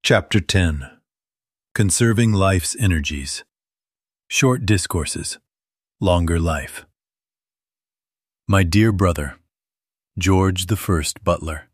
Chapter 10. Conserving Life's Energies. Short Discourses. Longer Life. My dear brother, George I Butler,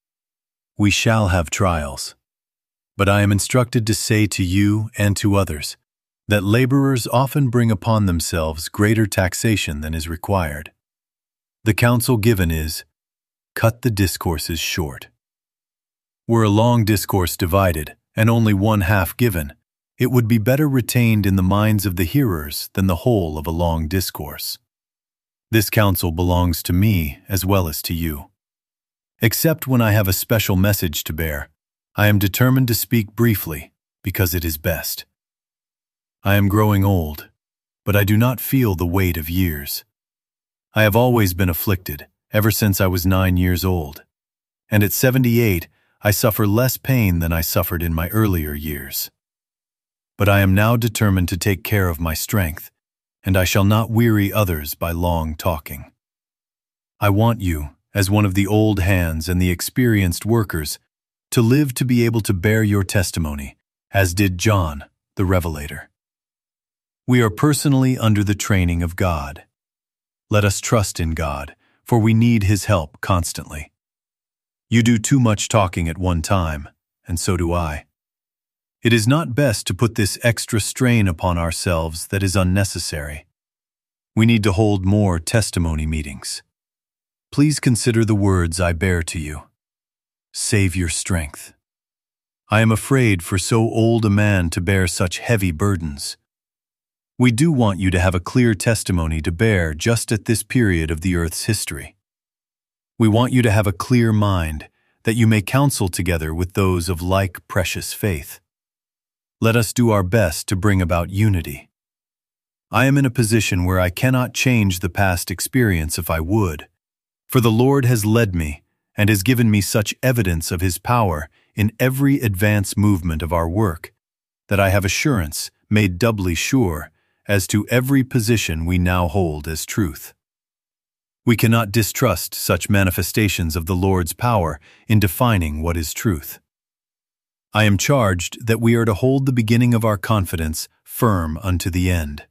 we shall have trials, but I am instructed to say to you and to others that laborers often bring upon themselves greater taxation than is required. The counsel given is, cut the discourses short. Were a long discourse divided, and only one half given, it would be better retained in the minds of the hearers than the whole of a long discourse. This counsel belongs to me as well as to you. Except when I have a special message to bear, I am determined to speak briefly, because it is best. I am growing old, but I do not feel the weight of years. I have always been afflicted, ever since I was 9 years old, and at 78, I suffer less pain than I suffered in my earlier years. But I am now determined to take care of my strength, and I shall not weary others by long talking. I want you, as one of the old hands and the experienced workers, to live to be able to bear your testimony, as did John, the Revelator. We are personally under the training of God. Let us trust in God, for we need His help constantly. You do too much talking at one time, and so do I. It is not best to put this extra strain upon ourselves that is unnecessary. We need to hold more testimony meetings. Please consider the words I bear to you. Save your strength. I am afraid for so old a man to bear such heavy burdens. We do want you to have a clear testimony to bear just at this period of the earth's history. We want you to have a clear mind, that you may counsel together with those of like precious faith. Let us do our best to bring about unity. I am in a position where I cannot change the past experience if I would, for the Lord has led me and has given me such evidence of His power in every advance movement of our work, that I have assurance, made doubly sure, as to every position we now hold as truth. We cannot distrust such manifestations of the Lord's power in defining what is truth. I am charged that we are to hold the beginning of our confidence firm unto the end.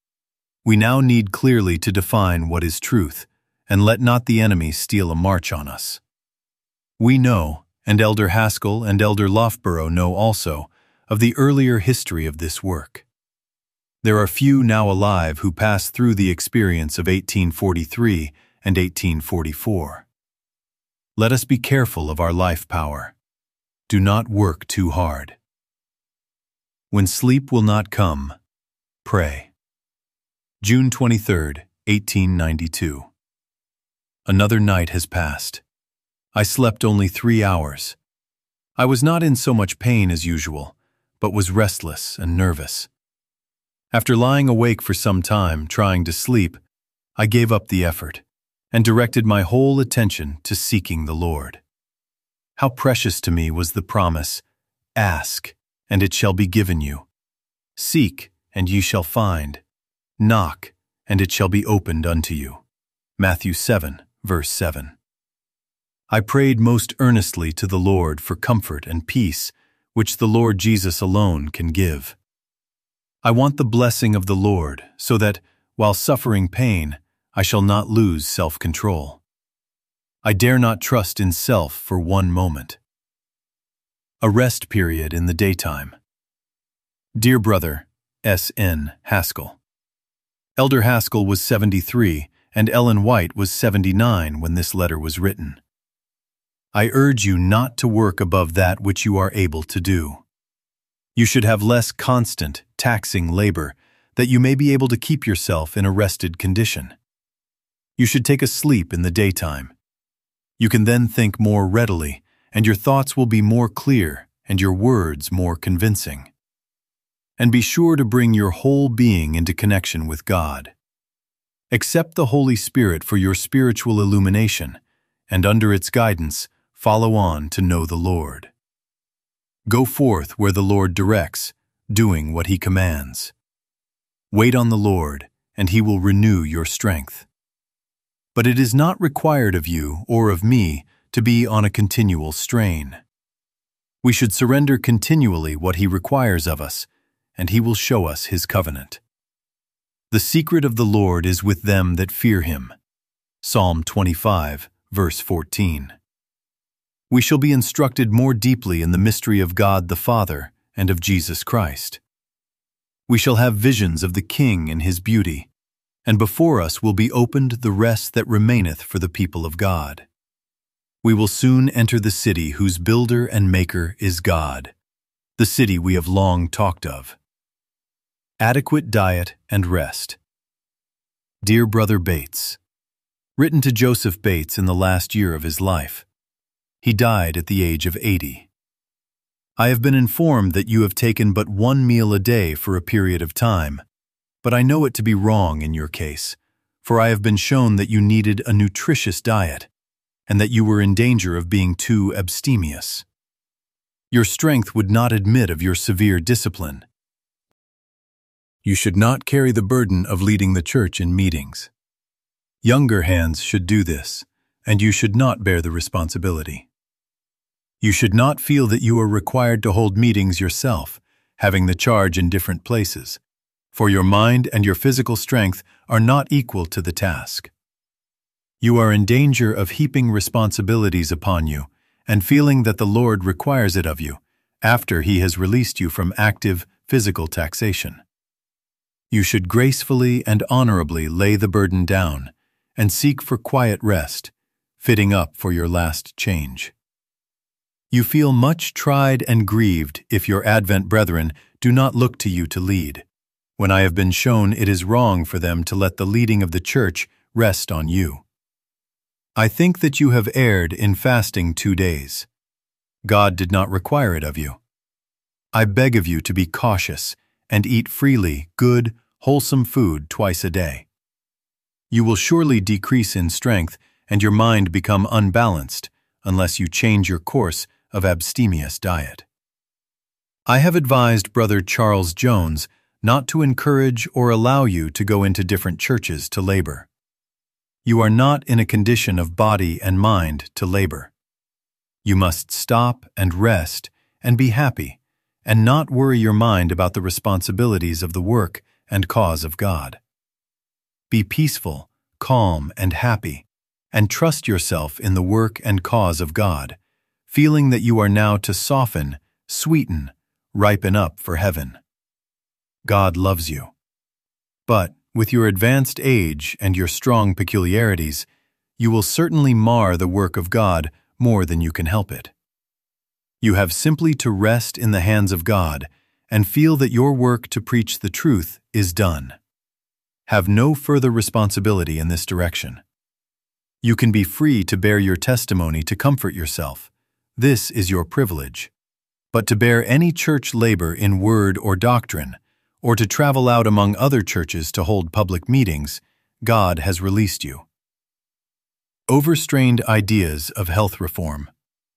We now need clearly to define what is truth, and let not the enemy steal a march on us. We know, and Elder Haskell and Elder Loughborough know also, of the earlier history of this work. There are few now alive who passed through the experience of 1843 and 1844. Let us be careful of our life power. Do not work too hard. When sleep will not come, pray. June 23, 1892. Another night has passed. I slept only 3 hours. I was not in so much pain as usual, but was restless and nervous. After lying awake for some time trying to sleep, I gave up the effort and directed my whole attention to seeking the Lord. How precious to me was the promise, "Ask, and it shall be given you. Seek, and ye shall find. Knock, and it shall be opened unto you." Matthew 7, verse 7. I prayed most earnestly to the Lord for comfort and peace, which the Lord Jesus alone can give. I want the blessing of the Lord, so that, while suffering pain, I shall not lose self-control. I dare not trust in self for one moment. A rest period in the daytime. Dear Brother, S.N. Haskell. Elder Haskell was 73, and Ellen White was 79 when this letter was written. I urge you not to work above that which you are able to do. You should have less constant, taxing labor, that you may be able to keep yourself in a rested condition. You should take a sleep in the daytime. You can then think more readily, and your thoughts will be more clear and your words more convincing. And be sure to bring your whole being into connection with God. Accept the Holy Spirit for your spiritual illumination, and under its guidance, follow on to know the Lord. Go forth where the Lord directs, doing what He commands. Wait on the Lord, and He will renew your strength. But it is not required of you or of me to be on a continual strain. We should surrender continually what He requires of us, and He will show us His covenant. The secret of the Lord is with them that fear Him. Psalm 25, verse 14. We shall be instructed more deeply in the mystery of God the Father and of Jesus Christ. We shall have visions of the King and His beauty, and before us will be opened the rest that remaineth for the people of God. We will soon enter the city whose builder and maker is God, the city we have long talked of. Adequate diet and rest. Dear Brother Bates, written to Joseph Bates in the last year of his life. He died at the age of 80. I have been informed that you have taken but one meal a day for a period of time, but I know it to be wrong in your case, for I have been shown that you needed a nutritious diet, and that you were in danger of being too abstemious. Your strength would not admit of your severe discipline. You should not carry the burden of leading the church in meetings. Younger hands should do this, and you should not bear the responsibility. You should not feel that you are required to hold meetings yourself, having the charge in different places, for your mind and your physical strength are not equal to the task. You are in danger of heaping responsibilities upon you and feeling that the Lord requires it of you after He has released you from active physical taxation. You should gracefully and honorably lay the burden down and seek for quiet rest, fitting up for your last change. You feel much tried and grieved if your Advent brethren do not look to you to lead, when I have been shown it is wrong for them to let the leading of the church rest on you. I think that you have erred in fasting 2 days. God did not require it of you. I beg of you to be cautious and eat freely good, wholesome food twice a day. You will surely decrease in strength and your mind become unbalanced unless you change your course of abstemious diet. I have advised Brother Charles Jones not to encourage or allow you to go into different churches to labor. You are not in a condition of body and mind to labor. You must stop and rest and be happy, and not worry your mind about the responsibilities of the work and cause of God. Be peaceful, calm, and happy, and trust yourself in the work and cause of God, feeling that you are now to soften, sweeten, ripen up for heaven. God loves you. But with your advanced age and your strong peculiarities, you will certainly mar the work of God more than you can help it. You have simply to rest in the hands of God and feel that your work to preach the truth is done. Have no further responsibility in this direction. You can be free to bear your testimony to comfort yourself. This is your privilege. But to bear any church labor in word or doctrine, or to travel out among other churches to hold public meetings, God has released you. Overstrained ideas of health reform.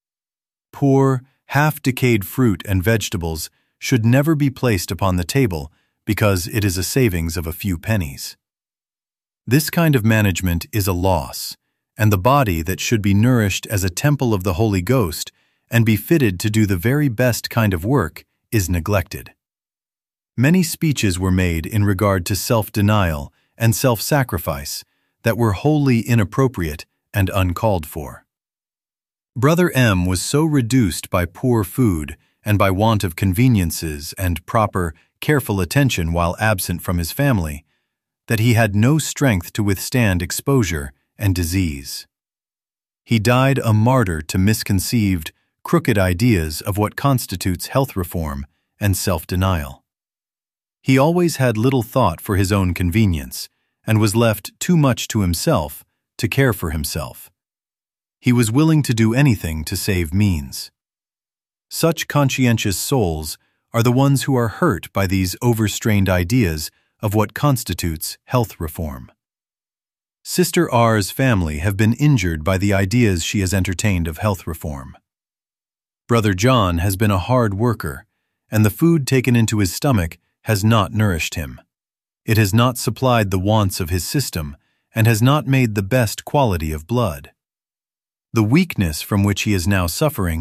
Poor, half-decayed fruit and vegetables should never be placed upon the table because it is a savings of a few pennies. This kind of management is a loss, and the body that should be nourished as a temple of the Holy Ghost and be fitted to do the very best kind of work is neglected. Many speeches were made in regard to self-denial and self-sacrifice that were wholly inappropriate and uncalled for. Brother M. was so reduced by poor food and by want of conveniences and proper, careful attention while absent from his family that he had no strength to withstand exposure and disease. He died a martyr to misconceived, crooked ideas of what constitutes health reform and self-denial. He always had little thought for his own convenience and was left too much to himself to care for himself. He was willing to do anything to save means. Such conscientious souls are the ones who are hurt by these overstrained ideas of what constitutes health reform. Sister R's family have been injured by the ideas she has entertained of health reform. Brother John has been a hard worker, and the food taken into his stomach has not nourished him. It has not supplied the wants of his system and has not made the best quality of blood. The weakness from which he is now suffering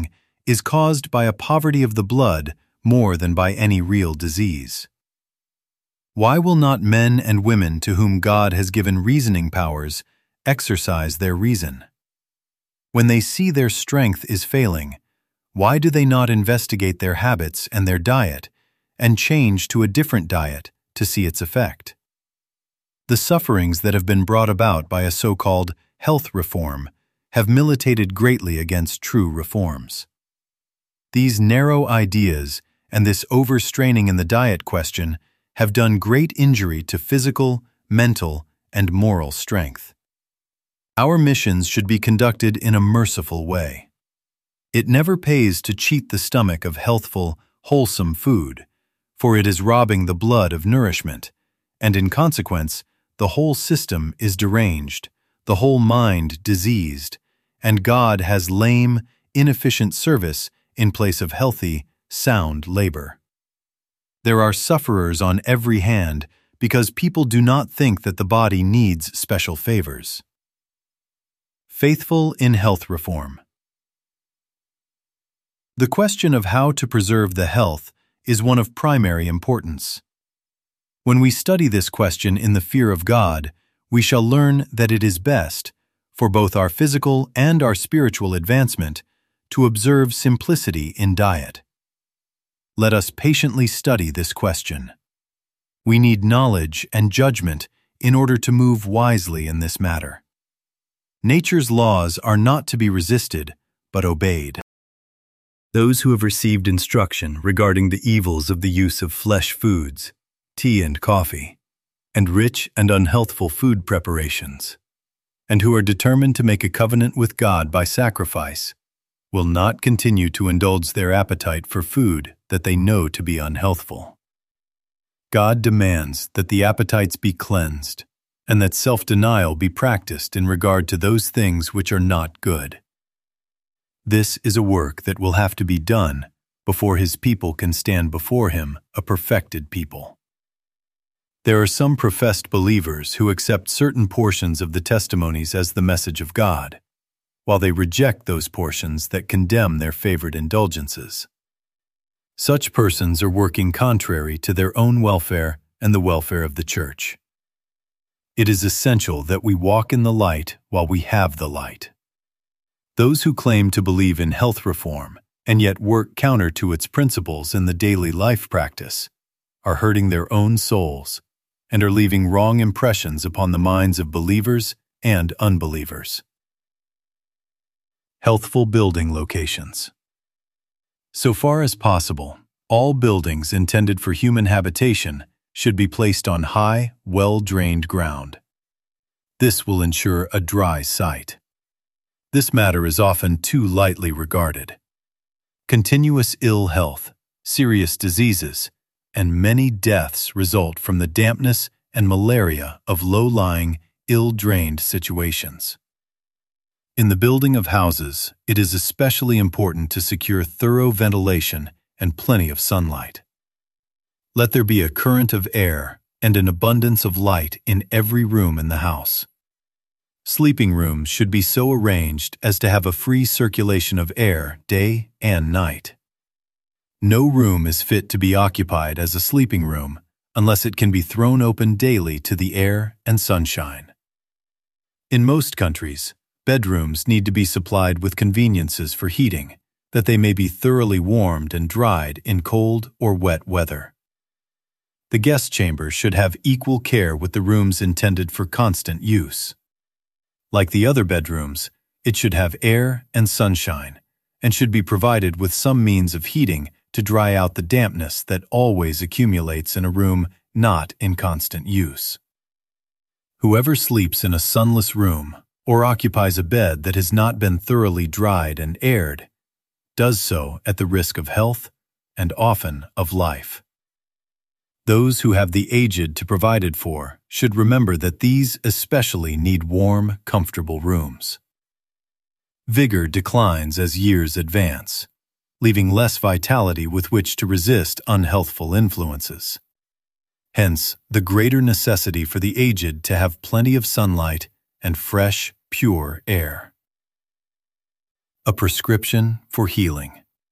is caused by a poverty of the blood more than by any real disease. Why will not men and women to whom God has given reasoning powers exercise their reason? When they see their strength is failing, why do they not investigate their habits and their diet and change to a different diet to see its effect? The sufferings that have been brought about by a so-called health reform have militated greatly against true reforms. These narrow ideas and this overstraining in the diet question have done great injury to physical, mental, and moral strength. Our missions should be conducted in a merciful way. It never pays to cheat the stomach of healthful, wholesome food, for it is robbing the blood of nourishment, and in consequence, the whole system is deranged, the whole mind diseased, and God has lame, inefficient service in place of healthy, sound labor. There are sufferers on every hand because people do not think that the body needs special favors. Faithful in health reform. The question of how to preserve the health is one of primary importance. When we study this question in the fear of God, we shall learn that it is best, for both our physical and our spiritual advancement, to observe simplicity in diet. Let us patiently study this question. We need knowledge and judgment in order to move wisely in this matter. Nature's laws are not to be resisted, but obeyed. Those who have received instruction regarding the evils of the use of flesh foods, tea and coffee, and rich and unhealthful food preparations, and who are determined to make a covenant with God by sacrifice, will not continue to indulge their appetite for food that they know to be unhealthful. God demands that the appetites be cleansed, and that self-denial be practiced in regard to those things which are not good. This is a work that will have to be done before His people can stand before Him a perfected people. There are some professed believers who accept certain portions of the testimonies as the message of God, while they reject those portions that condemn their favored indulgences. Such persons are working contrary to their own welfare and the welfare of the church. It is essential that we walk in the light while we have the light. Those who claim to believe in health reform and yet work counter to its principles in the daily life practice are hurting their own souls and are leaving wrong impressions upon the minds of believers and unbelievers. Healthful building locations. So far as possible, all buildings intended for human habitation should be placed on high, well-drained ground. This will ensure a dry site. This matter is often too lightly regarded. Continuous ill health, serious diseases, and many deaths result from the dampness and malaria of low-lying, ill-drained situations. In the building of houses, it is especially important to secure thorough ventilation and plenty of sunlight. Let there be a current of air and an abundance of light in every room in the house. Sleeping rooms should be so arranged as to have a free circulation of air day and night. No room is fit to be occupied as a sleeping room unless it can be thrown open daily to the air and sunshine. In most countries, bedrooms need to be supplied with conveniences for heating, that they may be thoroughly warmed and dried in cold or wet weather. The guest chamber should have equal care with the rooms intended for constant use. Like the other bedrooms, it should have air and sunshine, and should be provided with some means of heating to dry out the dampness that always accumulates in a room not in constant use. Whoever sleeps in a sunless room or occupies a bed that has not been thoroughly dried and aired does so at the risk of health and often of life. Those who have the aged to provide it for should remember that these especially need warm, comfortable rooms. Vigor declines as years advance, leaving less vitality with which to resist unhealthful influences. Hence, the greater necessity for the aged to have plenty of sunlight and fresh, pure air. A prescription for healing.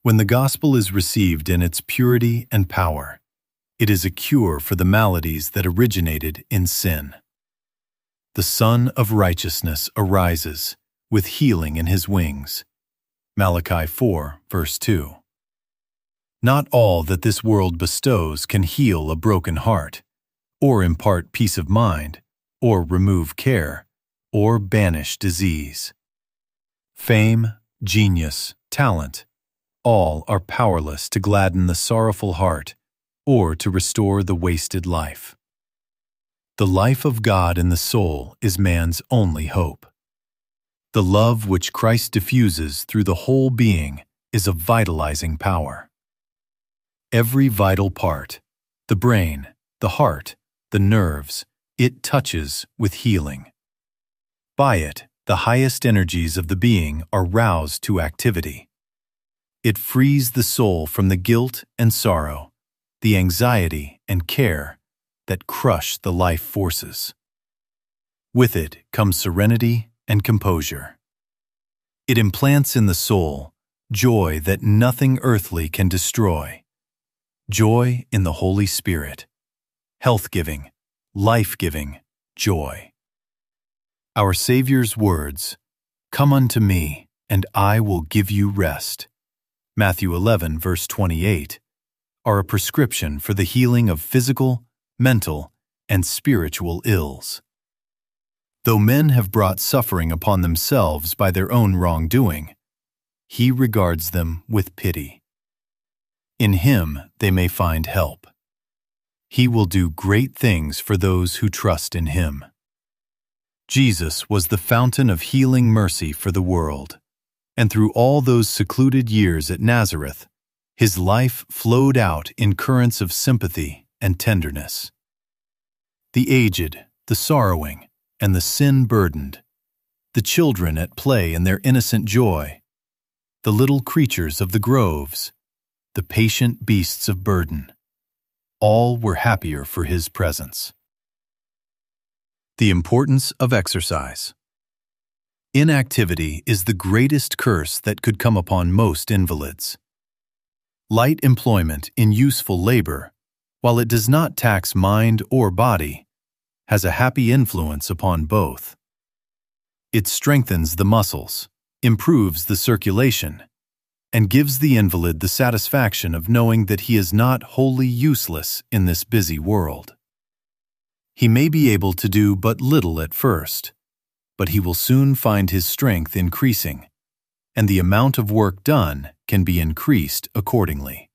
When the gospel is received in its purity and power, it is a cure for the maladies that originated in sin. The Son of Righteousness arises with healing in his wings. Malachi 4, verse 2. Not all that this world bestows can heal a broken heart, or impart peace of mind, or remove care, or banish disease. Fame, genius, talent, all are powerless to gladden the sorrowful heart or to restore the wasted life. The life of God in the soul is man's only hope. The love which Christ diffuses through the whole being is a vitalizing power. Every vital part, the brain, the heart, the nerves, it touches with healing. By it, the highest energies of the being are roused to activity. It frees the soul from the guilt and sorrow, the anxiety and care that crush the life forces. With it comes serenity and composure. It implants in the soul joy that nothing earthly can destroy. Joy in the Holy Spirit, health-giving, life-giving joy. Our Savior's words, "Come unto me, and I will give you rest," Matthew 11, verse 28, are a prescription for the healing of physical, mental, and spiritual ills. Though men have brought suffering upon themselves by their own wrongdoing, he regards them with pity. In him they may find help. He will do great things for those who trust in him. Jesus was the fountain of healing mercy for the world, and through all those secluded years at Nazareth, his life flowed out in currents of sympathy and tenderness. The aged, the sorrowing, and the sin-burdened, the children at play in their innocent joy, the little creatures of the groves, the patient beasts of burden, all were happier for his presence. The importance of exercise. Inactivity is the greatest curse that could come upon most invalids. Light employment in useful labor, while it does not tax mind or body, has a happy influence upon both. It strengthens the muscles, improves the circulation, and gives the invalid the satisfaction of knowing that he is not wholly useless in this busy world. He may be able to do but little at first, but he will soon find his strength increasing, and the amount of work done can be increased accordingly.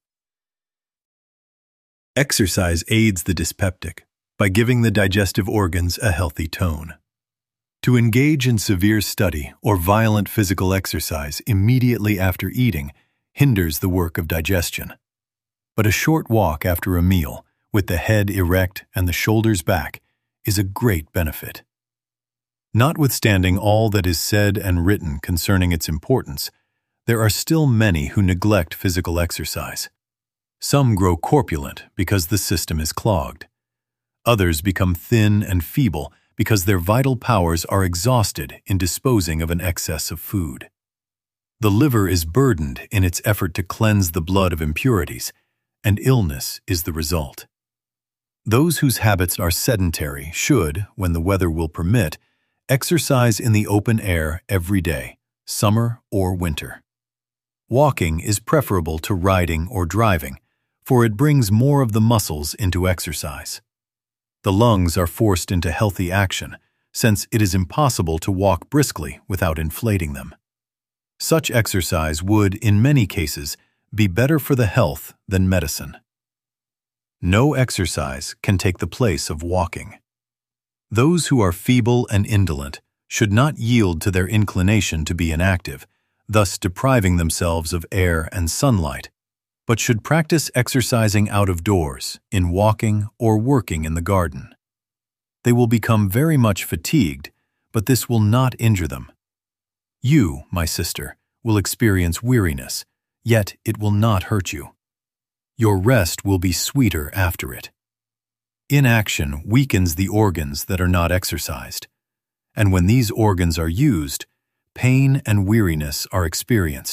Exercise aids the dyspeptic by giving the digestive organs a healthy tone. To engage in severe study or violent physical exercise immediately after eating hinders the work of digestion. But a short walk after a meal, with the head erect and the shoulders back, is a great benefit. Notwithstanding all that is said and written concerning its importance, there are still many who neglect physical exercise. Some grow corpulent because the system is clogged. Others become thin and feeble because their vital powers are exhausted in disposing of an excess of food. The liver is burdened in its effort to cleanse the blood of impurities, and illness is the result. Those whose habits are sedentary should, when the weather will permit, exercise in the open air every day, summer or winter. Walking is preferable to riding or driving, for it brings more of the muscles into exercise. The lungs are forced into healthy action, since it is impossible to walk briskly without inflating them. Such exercise would, in many cases, be better for the health than medicine. No exercise can take the place of walking. Those who are feeble and indolent should not yield to their inclination to be inactive, thus depriving themselves of air and sunlight, but should practice exercising out of doors, in walking or working in the garden. They will become very much fatigued, but this will not injure them. You, my sister, will experience weariness, yet it will not hurt you. Your rest will be sweeter after it. Inaction weakens the organs that are not exercised, and when these organs are used, pain and weariness are experienced,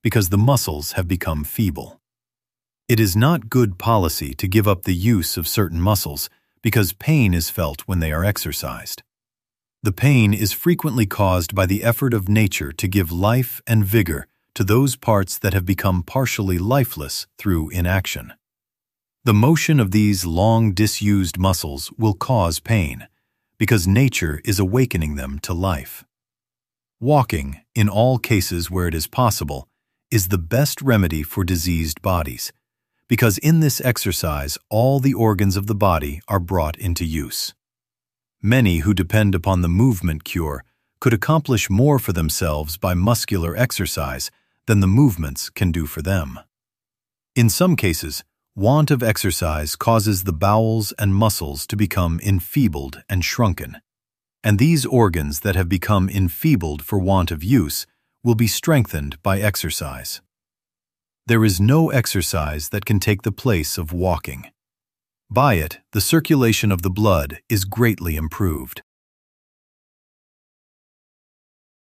because the muscles have become feeble. It is not good policy to give up the use of certain muscles because pain is felt when they are exercised. The pain is frequently caused by the effort of nature to give life and vigor to those parts that have become partially lifeless through inaction. The motion of these long disused muscles will cause pain, because nature is awakening them to life. Walking, in all cases where it is possible, is the best remedy for diseased bodies, because in this exercise all the organs of the body are brought into use. Many who depend upon the movement cure could accomplish more for themselves by muscular exercise than the movements can do for them. In some cases, want of exercise causes the bowels and muscles to become enfeebled and shrunken, and these organs that have become enfeebled for want of use will be strengthened by exercise. There is no exercise that can take the place of walking. By it, the circulation of the blood is greatly improved.